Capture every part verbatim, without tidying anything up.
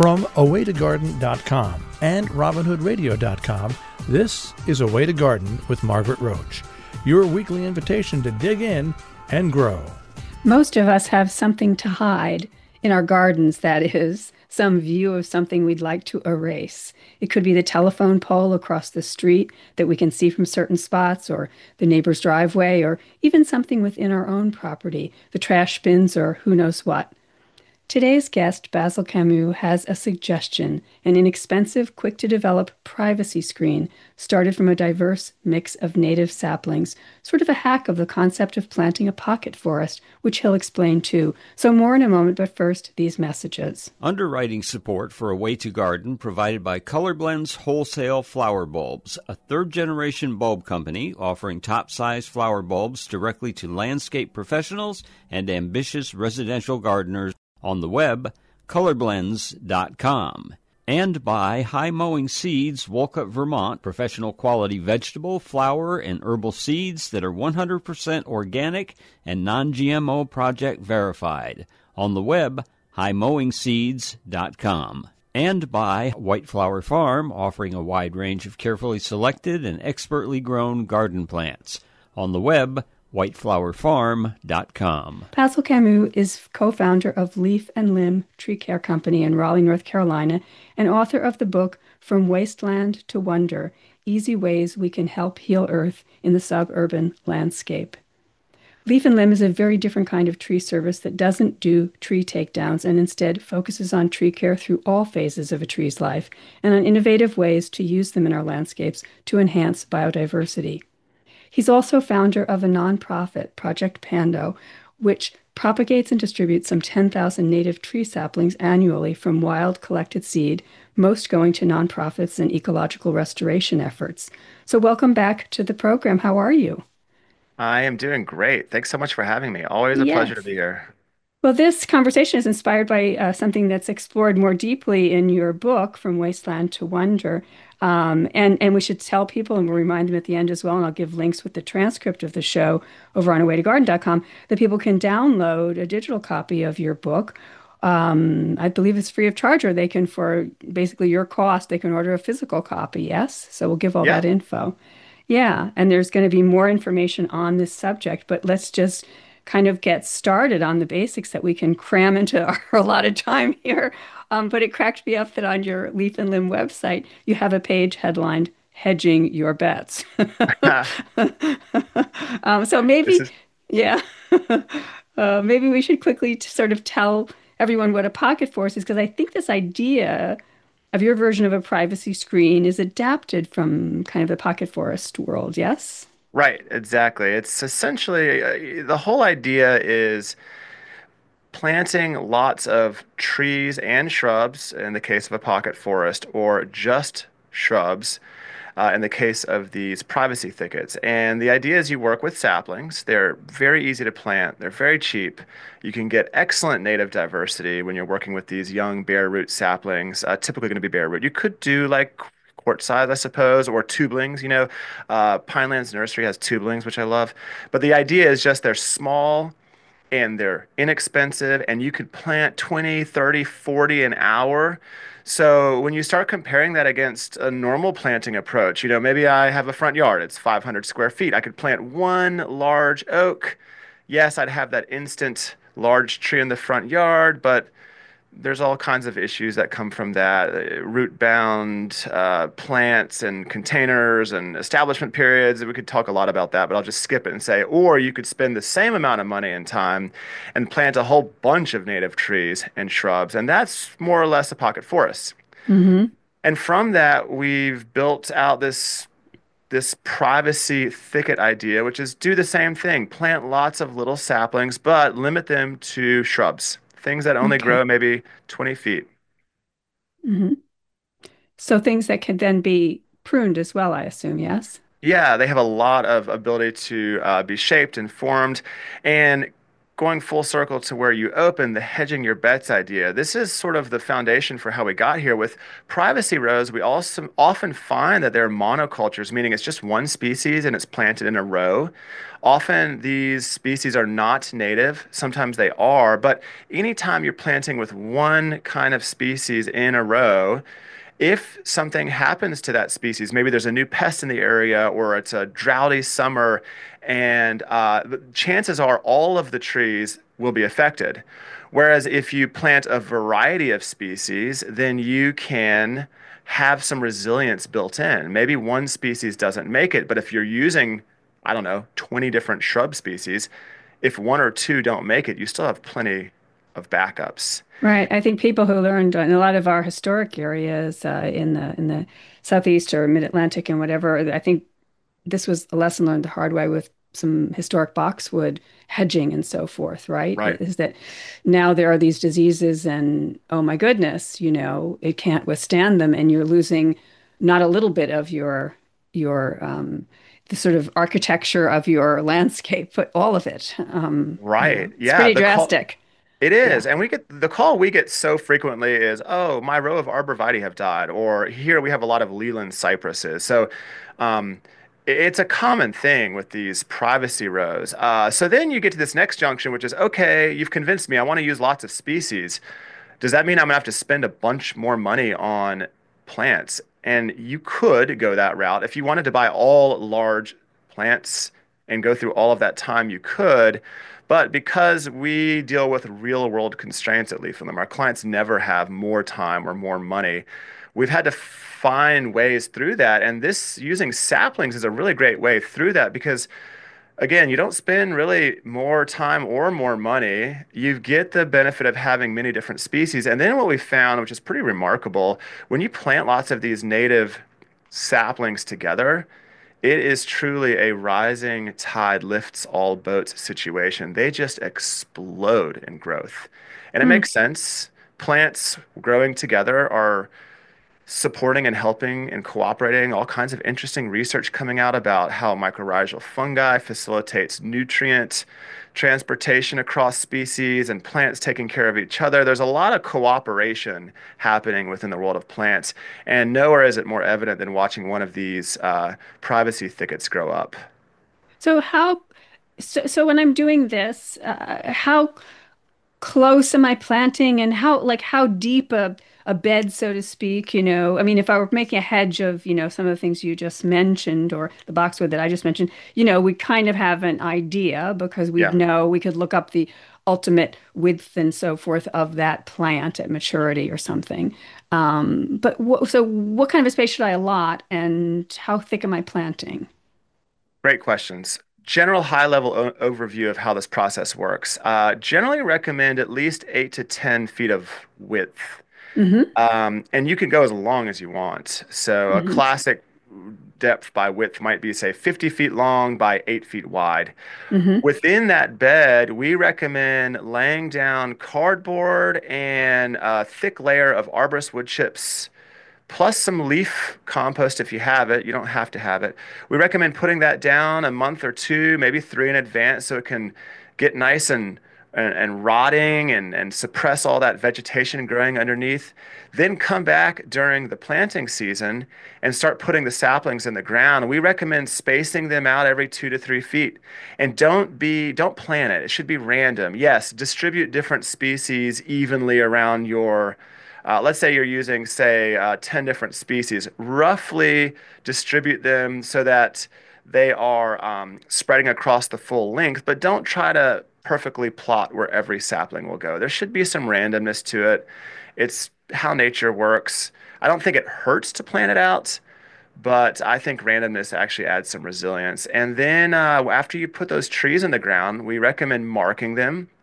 From a way to garden dot com and robin hood radio dot com, this is A Way to Garden with Margaret Roach, your weekly invitation to dig in and grow. Most of us have something to hide in our gardens, that is, some view of something we'd like to erase. It could be the telephone pole across the street that we can see from certain spots, or the neighbor's driveway, or even something within our own property, the trash bins, or who knows what. Today's guest, Basil Camus, has a suggestion, an inexpensive, quick-to-develop privacy screen started from a diverse mix of native saplings, sort of a hack of the concept of planting a pocket forest, which he'll explain too. So more in a moment, but first, these messages. Underwriting support for A Way to Garden provided by Colorblends Wholesale Flower Bulbs, a third-generation bulb company offering top-size flower bulbs directly to landscape professionals and ambitious residential gardeners. On the web, colorblends dot com. And by High Mowing Seeds, Wolcott, Vermont, professional quality vegetable, flower, and herbal seeds that are one hundred percent organic and non-G M O project verified. On the web, high mowing seeds dot com. And by White Flower Farm, offering a wide range of carefully selected and expertly grown garden plants. On the web, white flower farm dot com. Basil Camus is co-founder of Leaf and Limb Tree Care Company in Raleigh, North Carolina, and author of the book From Wasteland to Wonder, Easy Ways We Can Help Heal Earth in the Suburban Landscape. Leaf and Limb is a very different kind of tree service that doesn't do tree takedowns and instead focuses on tree care through all phases of a tree's life and on innovative ways to use them in our landscapes to enhance biodiversity. He's also founder of a nonprofit, Project Pando, which propagates and distributes some ten thousand native tree saplings annually from wild collected seed, most going to nonprofits and ecological restoration efforts. So welcome back to the program. How are you? I am doing great. Thanks so much for having me. Always a Yes. pleasure to be here. Well, this conversation is inspired by uh, something that's explored more deeply in your book, From Wasteland to Wonder. Um, and, and we should tell people, and we'll remind them at the end as well, and I'll give links with the transcript of the show over on a way to garden dot com, that people can download a digital copy of your book. Um, I believe it's free of charge, or they can, for basically your cost, they can order a physical copy, yes? So we'll give all Yeah. that info. Yeah, and there's going to be more information on this subject, but let's just kind of get started on the basics that we can cram into our allotted time here. Um, but it cracked me up that on your Leaf and Limb website, you have a page headlined Hedging Your Bets. um, so maybe, This is yeah, uh, maybe we should quickly t- sort of tell everyone what a pocket forest is, because I think this idea of your version of a privacy screen is adapted from kind of the pocket forest world, yes? right, exactly. It's essentially uh, the whole idea is planting lots of trees and shrubs in the case of a pocket forest, or just shrubs uh, in the case of these privacy thickets. And the idea is you work with saplings. They're very easy to plant. They're very cheap. You can get excellent native diversity when you're working with these young bare root saplings, uh, typically going to be bare root. You could do like quart size, I suppose, or tubelings. You know, uh, Pinelands Nursery has tubelings, which I love. But the idea is just they're small and they're inexpensive, and you could plant twenty, thirty, forty an hour. So when you start comparing that against a normal planting approach, you know, maybe I have a front yard, it's five hundred square feet. I could plant one large oak. Yes, I'd have that instant large tree in the front yard, but there's all kinds of issues that come from that, uh, root bound uh, plants and containers and establishment periods. We could talk a lot about that, but I'll just skip it and say, or you could spend the same amount of money and time and plant a whole bunch of native trees and shrubs. And that's more or less a pocket forest. Mm-hmm. And from that, we've built out this this privacy thicket idea, which is do the same thing, plant lots of little saplings, but limit them to shrubs. Things that only Okay. grow maybe twenty feet. Mm-hmm. So things that can then be pruned as well, I assume, yes? Yeah, they have a lot of ability to uh, be shaped and formed. And going full circle to where you open the hedging your bets idea. This is sort of the foundation for how we got here. With privacy rows, we also often find that they're monocultures, meaning it's just one species and it's planted in a row. Often these species are not native. Sometimes they are, but anytime you're planting with one kind of species in a row, if something happens to that species, maybe there's a new pest in the area or it's a droughty summer, and uh, the chances are all of the trees will be affected. Whereas if you plant a variety of species, then you can have some resilience built in. Maybe one species doesn't make it, but if you're using, I don't know, twenty different shrub species, if one or two don't make it, you still have plenty of backups. Right. I think people who learned in a lot of our historic areas uh, in the in the Southeast or Mid-Atlantic and whatever, I think this was a lesson learned the hard way with some historic boxwood hedging and so forth, right? Right. Is that now there are these diseases and oh my goodness, you know, it can't withstand them and you're losing not a little bit of your your um, the sort of architecture of your landscape, but all of it. Um, you know, Right. it's Yeah. pretty The call, drastic. it Yeah. is. And we get the call we get so frequently is, oh, my row of arborvitae have died, or here we have a lot of Leland cypresses. So um, i- it's a common thing with these privacy rows. Uh, so then you get to this next junction, which is, okay, you've convinced me I want to use lots of species. Does that mean I'm gonna have to spend a bunch more money on plants? And you could go that route. If you wanted to buy all large plants and go through all of that time, you could. But because we deal with real world constraints at Leaf and Limb, our clients never have more time or more money. We've had to find ways through that. And this using saplings is a really great way through that because again, you don't spend really more time or more money. You get the benefit of having many different species. And then what we found, which is pretty remarkable, when you plant lots of these native saplings together, it is truly a rising tide lifts all boats situation. They just explode in growth. And it Hmm. makes sense. Plants growing together are supporting and helping and cooperating. All kinds of interesting research coming out about how mycorrhizal fungi facilitates nutrient transportation across species and plants taking care of each other. There's a lot of cooperation happening within the world of plants, and nowhere is it more evident than watching one of these uh, privacy thickets grow up. So how, so, so when I'm doing this, uh, how close am I planting and how, like, how deep a, a bed, so to speak, you know? I mean, if I were making a hedge of, you know, some of the things you just mentioned or the boxwood that I just mentioned, you know, we kind of have an idea because we'd Yeah. know we could look up the ultimate width and so forth of that plant at maturity or something. Um, but wh so what kind of a space should I allot and how thick am I planting? Great questions. General high level o- overview of how this process works. Uh, generally recommend at least eight to ten feet of width. Hmm. Um, and you can go as long as you want. So a Hmm. classic depth by width might be, say, fifty feet long by eight feet wide. Hmm. Within that bed, we recommend laying down cardboard and a thick layer of arborist wood chips plus some leaf compost if you have it. You don't have to have it. We recommend putting that down a month or two, maybe three in advance so it can get nice and and, and rotting and, and suppress all that vegetation growing underneath. Then come back during the planting season and start putting the saplings in the ground. We recommend spacing them out every two to three feet. And don't be don't plant it. It should be random. Yes, distribute different species evenly around your uh, let's say you're using, say, uh, ten different species, roughly distribute them so that they are um, spreading across the full length, but don't try to perfectly plot where every sapling will go. There should be some randomness to it. It's how nature works. I don't think it hurts to plan it out, but I think randomness actually adds some resilience. And then uh, after you put those trees in the ground, we recommend marking them.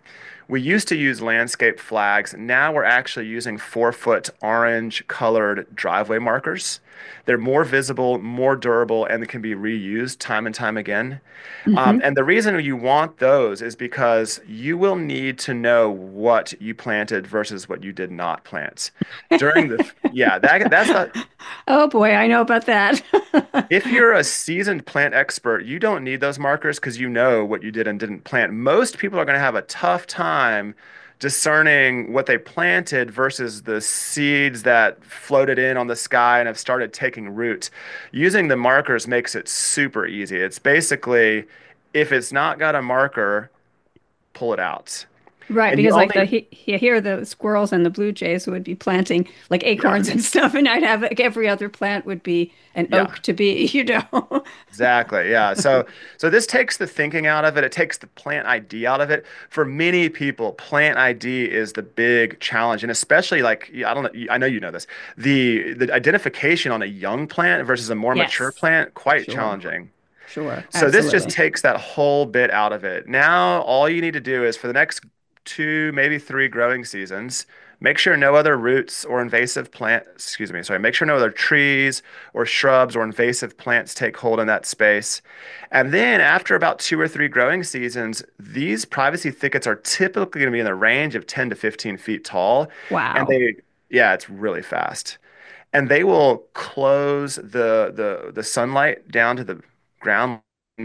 We used to use landscape flags. Now we're actually using four foot orange colored driveway markers. They're more visible, more durable, and can be reused time and time again. Um, Hmm. and the reason you want those is because you will need to know what you planted versus what you did not plant. During the, yeah, that that's the, Oh boy, I know about that. if you're a seasoned plant expert, you don't need those markers because you know what you did and didn't plant. Most people are going to have a tough time discerning what they planted versus the seeds that floated in on the sky and have started taking root. Using the markers makes it super easy. It's basically, if it's not got a marker, pull it out. Right, And you because like the only, he, here the squirrels and the blue jays would be planting like yeah, acorns and stuff, and I'd have like every other plant would be an yeah. oak to be, you know. Exactly. Yeah. So so this takes the thinking out of it. It takes the plant I D out of it. For many people, plant I D is the big challenge, and especially like I don't know. I know you know this. The the identification on a young plant versus a more mature Yes, plant quite sure, challenging. sure, So this just absolutely. takes that whole bit out of it. Now all you need to do is for the next two, maybe three growing seasons, make sure no other roots or invasive plant, excuse me, sorry, make sure no other trees or shrubs or invasive plants take hold in that space. And then after about two or three growing seasons, these privacy thickets are typically going to be in the range of ten to fifteen feet tall. And Wow. they, yeah, it's really fast. And they will close the the the sunlight down to the ground.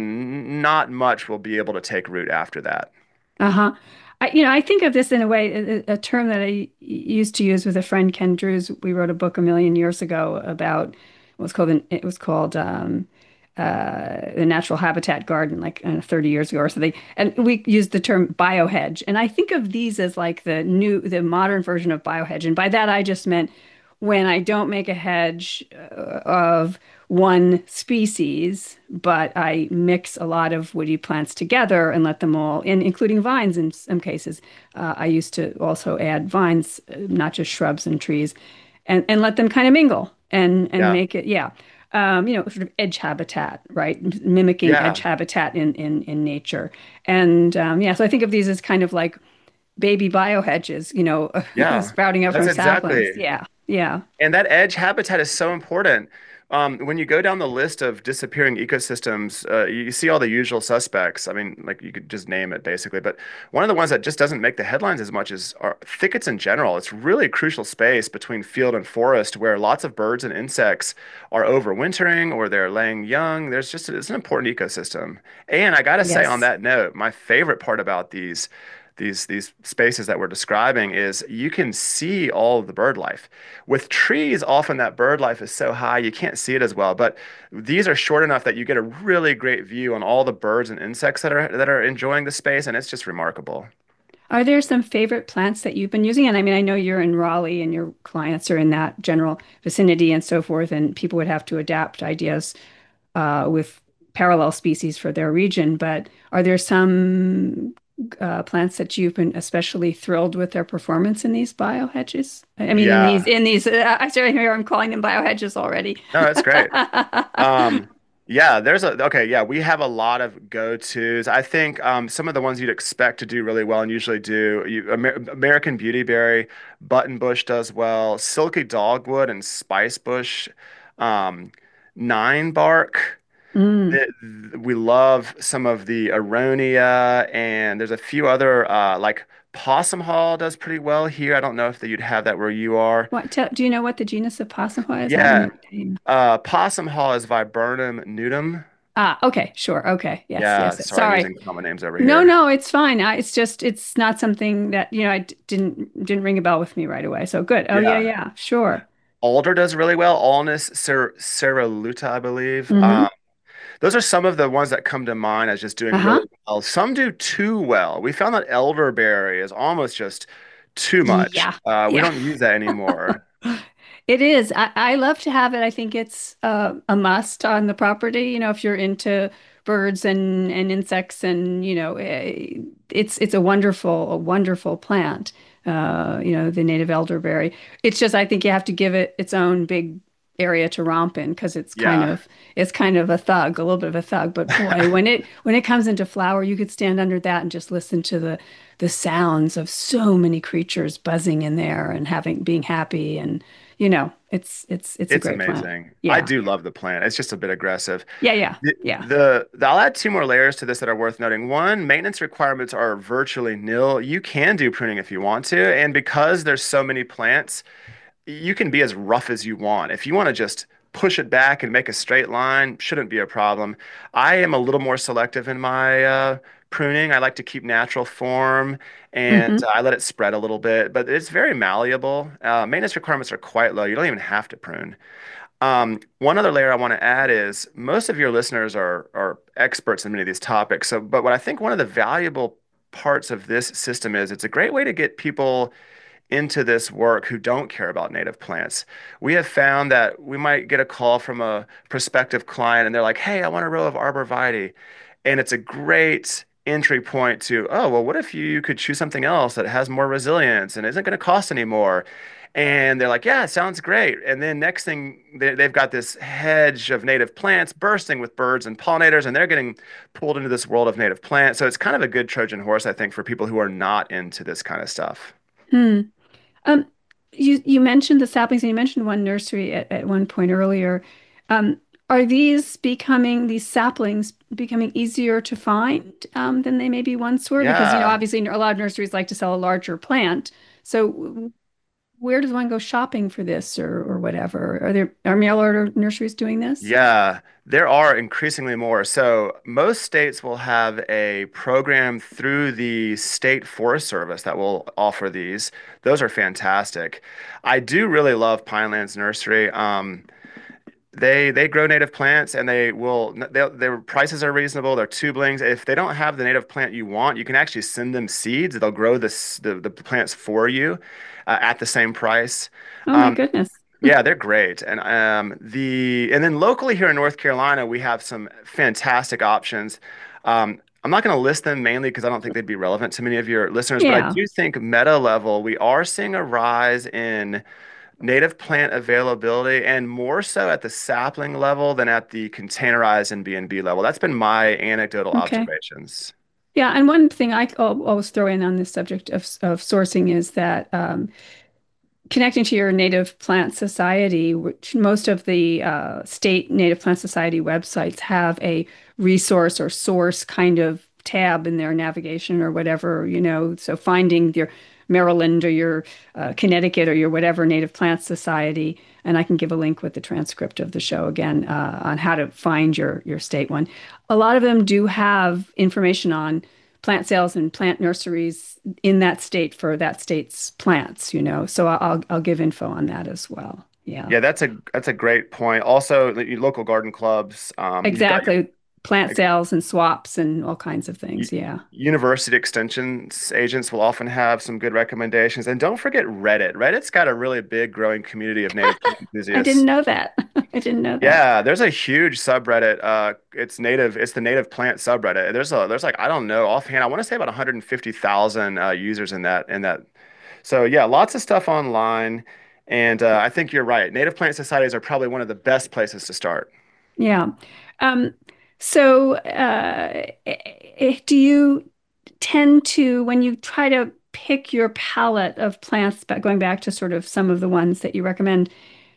Not much will be able to take root after that. Uh-huh. I, you know, I think of this in a way, a, a term that I used to use with a friend, Ken Drews. We wrote a book a million years ago about what was called an, it was called um, uh, the Natural Habitat Garden, like uh, thirty years ago or something. And we used the term biohedge. And I think of these as like the new, the modern version of biohedge. And by that, I just meant when I don't make a hedge uh, of one species, but I mix a lot of woody plants together and let them all in, including vines in some cases. Uh, I used to also add vines, uh, not just shrubs and trees, and, and let them kind of mingle and and Yeah. make it, yeah. Um, you know, sort of edge habitat, right? Mimicking edge Yeah. habitat in in in nature. And um, yeah, so I think of these as kind of like baby biohedges, you know, Yeah. sprouting up That's from saplings. exactly. Yeah, yeah. And that edge habitat is so important. Um, when you go down the list of disappearing ecosystems, uh, you see all the usual suspects. I mean, like you could just name it basically. But one of the ones that just doesn't make the headlines as much is are thickets in general. It's really a crucial space between field and forest where lots of birds and insects are overwintering or they're laying young. There's just it's an important ecosystem. And I gotta say on Yes. that note, my favorite part about these these these spaces that we're describing is you can see all of the bird life. With trees, often that bird life is so high you can't see it as well, but these are short enough that you get a really great view on all the birds and insects that are that are enjoying the space, and it's just remarkable. Are there some favorite plants that you've been using? And I mean, I know you're in Raleigh and your clients are in that general vicinity and so forth, and people would have to adapt ideas uh, with parallel species for their region. But are there some uh, plants that you've been especially thrilled with their performance in these biohedges? I mean, in these Yeah, in these, uh, I started here. I'm calling them biohedges already. no, that's great. Um, yeah, there's a okay, yeah, we have a lot of go-tos. I think um, some of the ones you'd expect to do really well and usually do, you, Amer American Beautyberry, Buttonbush does well, Silky Dogwood and Spicebush, um, Nine Bark. Mm. th- th- We love some of the Aronia, and there's a few other uh, like Possum Hall does pretty well here. I don't know if that you'd have that where you are. What, tell, do you know what the genus of possum is? I haven't Yeah, heard the name. uh, Possum Hall is Viburnum nudum. Ah, okay, sure. Okay. Yes, Yeah, yes. sorry, I'm Sorry. using common names over No, here. no, it's fine. I, it's just it's not something that, you know, I d- didn't didn't ring a bell with me right away. So good. Oh yeah, Yeah, yeah, sure. Alder does really well. Alnus cer ceruleata, I believe. Mm-hmm. Um, those are some of the ones that come to mind as just doing Uh-huh. really well. Some do too well. We found that elderberry is almost just too much. Yeah. Uh, we Yeah. don't use that anymore. It is. I, I love to have it. I think it's uh, a must on the property. You know, if you're into birds and and insects and, you know, eh, it's it's a wonderful, a wonderful plant. Uh, you know, the native elderberry. It's just I think you have to give it its own big area to romp in because it's kind Yeah. of it's kind of a thug, a little bit of a thug. But boy, when it when it comes into flower, you could stand under that and just listen to the the sounds of so many creatures buzzing in there and having being happy and you know, it's it's it's a It's great plant. amazing. I Yeah. do love the plant. It's just a bit aggressive. Yeah, yeah, The, yeah. the, the I'll add two more layers to this that are worth noting. One, maintenance requirements are virtually nil. You can do pruning if you want to, and because there's so many plants, you can be as rough as you want. If you want to just push it back and make a straight line, shouldn't be a problem. I am a little more selective in my uh, pruning. I like to keep natural form and Hmm. uh, I let it spread a little bit, but it's very malleable. Uh, maintenance requirements are quite low. You don't even have to prune. Um, one other layer I want to add is most of your listeners are are experts in many of these topics. So, but what I think one of the valuable parts of this system is it's a great way to get people into this work who don't care about native plants. We have found that we might get a call from a prospective client and they're like, "Hey, I want a row of arborvitae." And it's a great entry point to, "Oh, well, what if you could choose something else that has more resilience and isn't going to cost any more?" And they're like, "Yeah, it sounds great." And then next thing, they, they've got this hedge of native plants bursting with birds and pollinators, and they're getting pulled into this world of native plants. So it's kind of a good Trojan horse, I think, for people who are not into this kind of stuff. Hmm. Um, you you mentioned the saplings and you mentioned one nursery at, at one point earlier. Um, are these becoming these saplings becoming easier to find um, than they maybe once were? Because you know, Yeah. obviously, a lot of nurseries like to sell a larger plant. So w- where does one go shopping for this or or whatever? Are there are mail order nurseries doing this? Yeah, there are increasingly more. So most states will have a program through the state forest service that will offer these. Those are fantastic. I do really love Pinelands Nursery. Um, they they grow native plants and they will they, their prices are reasonable. They're tubulings. If they don't have the native plant you want, you can actually send them seeds. They'll grow this, the the plants for you uh, at the same price. Oh my Um, goodness. yeah, they're great. And um the and then locally here in North Carolina, we have some fantastic options. Um, I'm not going to list them mainly because I don't think they'd be relevant to many of your listeners, but I Yeah. do think meta level, we are seeing a rise in native plant availability and more so at the sapling level than at the containerized and B and B level. That's been my anecdotal Okay. observations. Yeah, and one thing I al- always throw in on this subject of of sourcing is that um, connecting to your Native Plant Society, which most of the uh, state Native Plant Society websites have a resource or source kind of tab in their navigation or whatever, you know. So finding your Maryland or your uh, Connecticut or your whatever Native Plant Society, and I can give a link with the transcript of the show again uh, on how to find your your state one. A lot of them do have information on plant sales and plant nurseries in that state for that state's plants, you know. So I'll I'll give info on that as well. Yeah. Yeah, that's a that's a great point. Also, the your local garden clubs, um, you've got Exactly. Plant your sales and swaps and all kinds of U- things. Yeah. University extensions agents will often have some good recommendations. And don't forget Reddit. Reddit's got a really big growing community of native plant I didn't enthusiasts. know that. I didn't know that. Yeah, there's a huge subreddit. Uh, it's native. It's the native plant subreddit. There's a there's like I don't know offhand. I want to say about one hundred fifty thousand uh, users in that in that. So yeah, lots of stuff online. And uh, I think you're right. Native plant societies are probably one of the best places to start. Yeah. Um, so uh, eh, eh, do you tend to, when you try to pick your palette of plants, but going back to sort of some of the ones that you recommend,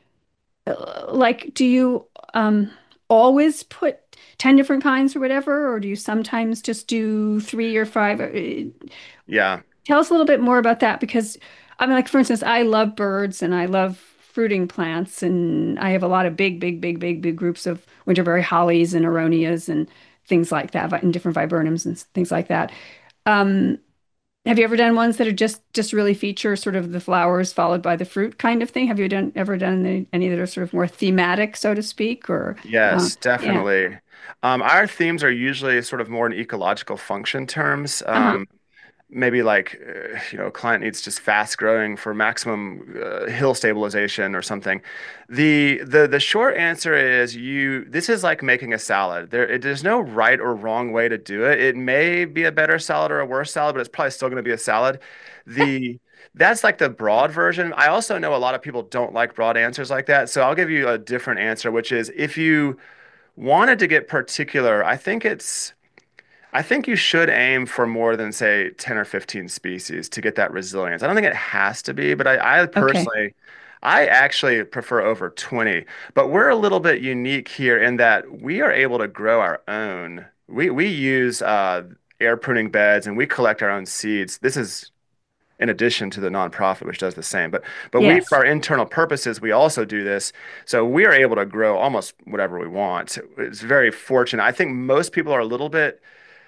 like, do you um always put ten different kinds or whatever, or do you sometimes just do three or five? Uh, Yeah. Tell us a little bit more about that because I mean, like for instance, I love birds and I love fruiting plants, and I have a lot of big, big, big, big, big groups of winterberry hollies and aronias and things like that, and different viburnums and things like that. Um, have you ever done ones that are just just really feature sort of the flowers followed by the fruit kind of thing? Have you done ever done any, any that are sort of more thematic, so to speak, or uh, Yes, yeah. definitely. Um, our themes are usually sort of more in ecological function terms. Uh-huh. Um, maybe like uh, you know a client needs just fast growing for maximum uh, hill stabilization or something. The the the short answer is you this is like making a salad. There it, there's no right or wrong way to do it. It may be a better salad or a worse salad, but it's probably still going to be a salad. The That's like the broad version. I also know a lot of people don't like broad answers like that. So I'll give you a different answer, which is if you wanted to get particular, I think it's I think you should aim for more than, say, ten or fifteen species to get that resilience. I don't think it has to be, but I, I Okay. personally, I actually prefer over twenty. But we're a little bit unique here in that we are able to grow our own. We, we use uh, air pruning beds and we collect our own seeds. This is in addition to the nonprofit, which does the same. But but we, for Yes. our internal purposes, we also do this. So we are able to grow almost whatever we want. It's very fortunate. I think most people are a little bit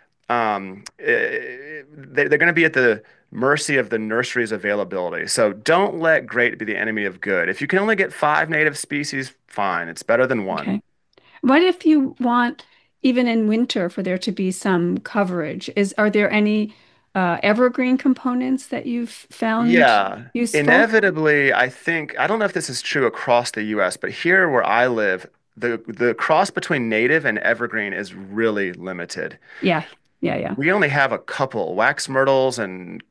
um, eh, they, they're going to be at the mercy of the nursery's availability. So don't let great be the enemy of good. If you can only get five native species, fine. It's better than one. Okay. What if you want, even in winter, for there to be some coverage? Is are there any uh, evergreen components that you've found Yeah, useful? inevitably, I think, I don't know if this is true across the U S, but here where I live, the the cross between native and evergreen is really limited. Yeah, yeah, yeah. We only have a couple, wax myrtles and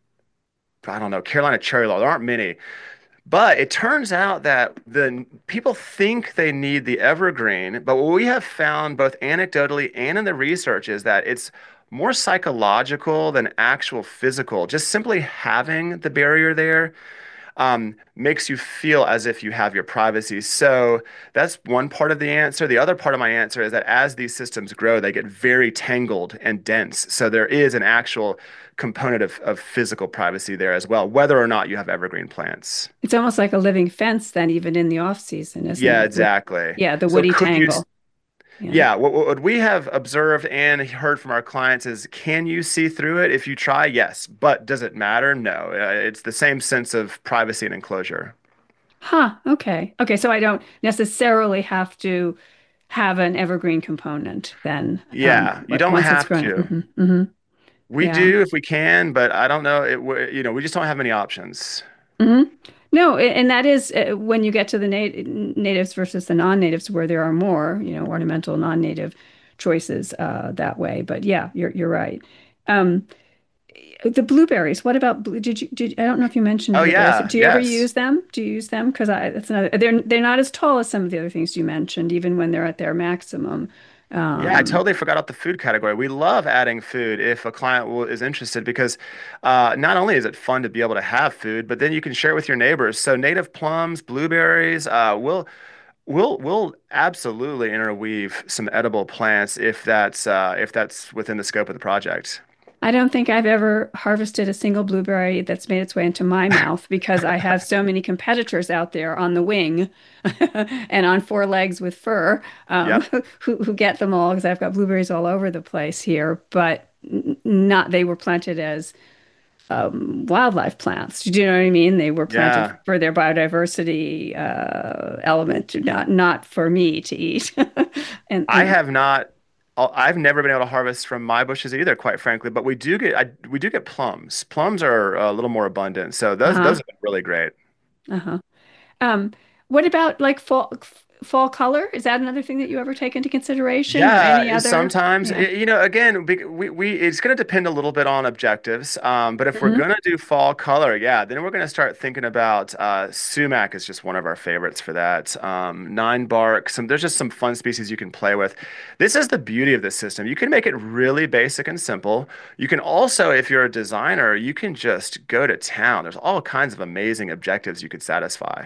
I don't know, Carolina cherry laurel. There aren't many. But it turns out that the people think they need the evergreen, but what we have found both anecdotally and in the research is that it's more psychological than actual physical. Just simply having the barrier there um, makes you feel as if you have your privacy. So that's one part of the answer. The other part of my answer is that as these systems grow, they get very tangled and dense. So there is an actual component of, of physical privacy there as well, whether or not you have evergreen plants. It's almost like a living fence then, even in the off season, isn't Yeah, it? With exactly. yeah, the So woody could you, tangle. Yeah. yeah, what, what we have observed and heard from our clients is can you see through it? If you try, yes. But does it matter? No. Uh, it's the same sense of privacy and enclosure. Huh. Okay. Okay. So I don't necessarily have to have an evergreen component then, um, Yeah, you w- don't once it's have grown. to. Hmm. Hmm. We Yeah. do if we can, but I don't know. It, w- you know, we just don't have many options. Hmm. No, a- and that is uh, when you get to the nat natives versus the non-natives, where there are more, you know, ornamental non-native choices uh, that way. But yeah, you're you're right. Um, the blueberries. What about blue? Did you did I don't know if you mentioned Oh blueberries. yeah, Do you ever yes. use them? Do you use them? Because I that's another. They're they're not as tall as some of the other things you mentioned, even when they're at their maximum. Yeah, I Um, totally forgot about the food category. We love adding food if a client will, is interested because uh, not only is it fun to be able to have food, but then you can share it with your neighbors. So native plums, blueberries, uh, we'll we'll we'll absolutely interweave some edible plants if that's uh, if that's within the scope of the project. I don't think I've ever harvested a single blueberry that's made its way into my mouth because I have so many competitors out there on the wing and on four legs with fur um, Yep. who, who get them all because I've got blueberries all over the place here, but n- not they were planted as um, wildlife plants. Do you know what I mean? They were planted Yeah. for their biodiversity uh, element, not not for me to eat. And I and have not. I'll- I've never been able to harvest from my bushes either, quite frankly. But we do get I, we do get plums. Plums are a little more abundant, so those those uh-huh, have been really great. uh-huh. Um, what about like fall fall color? Is that another thing that you ever take into consideration or any Yeah, other? sometimes Yeah. y- you know. Again, we we, we it's going to depend a little bit on objectives. Um, but if we're Hmm. going to do fall color, yeah, then we're going to start thinking about uh, sumac is just one of our favorites for that. Um, nine bark. Some there's just some fun species you can play with. This is the beauty of this system. You can make it really basic and simple. You can also, if you're a designer, you can just go to town. There's all kinds of amazing objectives you could satisfy.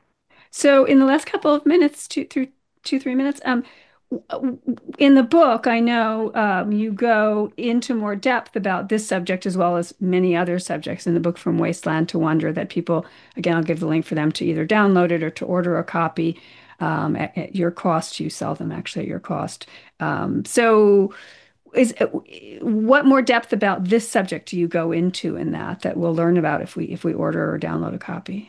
So in the last couple of minutes, two through two, three minutes, um, w- w- in the book, I know um, you go into more depth about this subject as well as many other subjects in the book From Wasteland to Wonder that people, again, I'll give the link for them to either download it or to order a copy um, at, at your cost. You sell them actually at your cost. Um, so is what more depth about this subject do you go into in that that we'll learn about if we if we order or download a copy?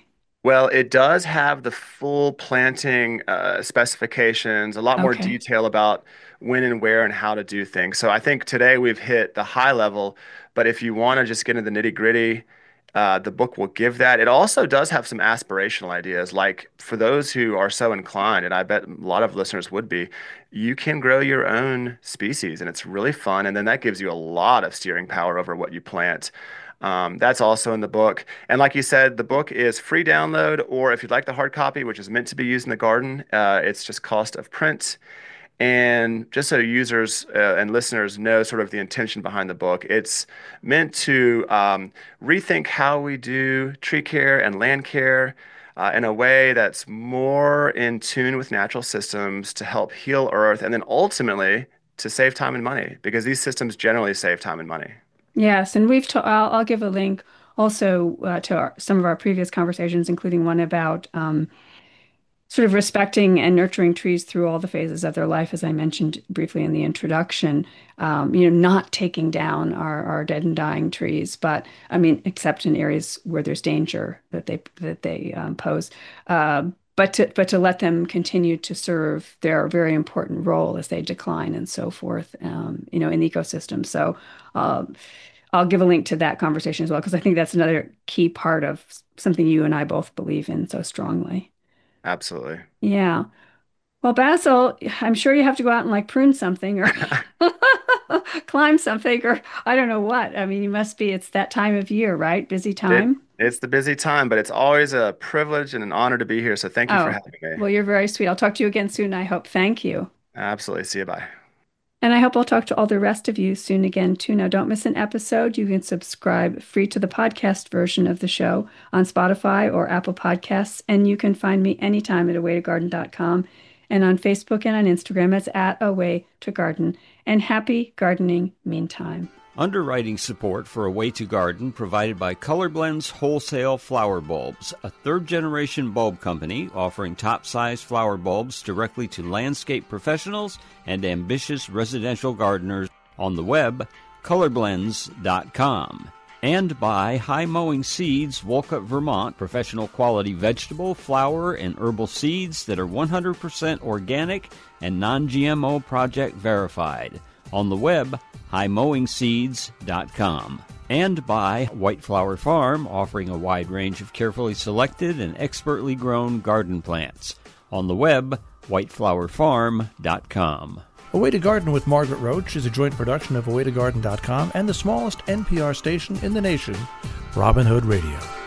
Well, it does have the full planting uh, specifications, a lot more Okay. detail about when and where and how to do things. So I think today we've hit the high level, but if you want to just get into the nitty-gritty, uh, the book will give that. It also does have some aspirational ideas, like for those who are so inclined, and I bet a lot of listeners would be, you can grow your own species, and it's really fun. And then that gives you a lot of steering power over what you plant. Um, that's also in the book. And like you said, the book is free download, or if you'd like the hard copy, which is meant to be used in the garden, uh, it's just cost of print. And just so users uh, and listeners know sort of the intention behind the book, it's meant to um, rethink how we do tree care and land care uh, in a way that's more in tune with natural systems to help heal Earth and then ultimately to save time and money because these systems generally save time and money. Yes, and we've. Ta- I'll, I'll give a link also uh, to our, some of our previous conversations, including one about um, sort of respecting and nurturing trees through all the phases of their life, as I mentioned briefly in the introduction. Um, you know, not taking down our, our dead and dying trees, but I mean, except in areas where there's danger that they that they um, pose. Uh, but to but to let them continue to serve their very important role as they decline and so forth, um, you know, in the ecosystem. So. Um, I'll give a link to that conversation as well, because I think that's another key part of something you and I both believe in so strongly. Absolutely. Yeah. Well, Basil, I'm sure you have to go out and like prune something or climb something or I don't know what. I mean, you must be, it's that time of year, right? Busy It time. it's the busy time, but it's always a privilege and an honor to be here. So thank you for Oh, having me. well, you're very sweet. I'll talk to you again soon, I hope. Thank you. Absolutely. See you. Bye. And I hope I'll talk to all the rest of you soon again, too. Now, don't miss an episode. You can subscribe free to the podcast version of the show on Spotify or Apple Podcasts. And you can find me anytime at away to garden dot com and on Facebook and on Instagram. It's at Away to Garden. And happy gardening meantime. Underwriting support for A Way to Garden provided by Colorblends Wholesale Flower Bulbs, a third-generation bulb company offering top-size flower bulbs directly to landscape professionals and ambitious residential gardeners on the web, colorblends dot com. And by High Mowing Seeds, Wolcott, Vermont, professional quality vegetable, flower, and herbal seeds that are one hundred percent organic and non-G M O project verified. On the web, high mowing seeds dot com. And by White Flower Farm, offering a wide range of carefully selected and expertly grown garden plants. On the web, white flower farm dot com. A Way to Garden with Margaret Roach is a joint production of away to garden dot com and the smallest N P R station in the nation, Robin Hood Radio.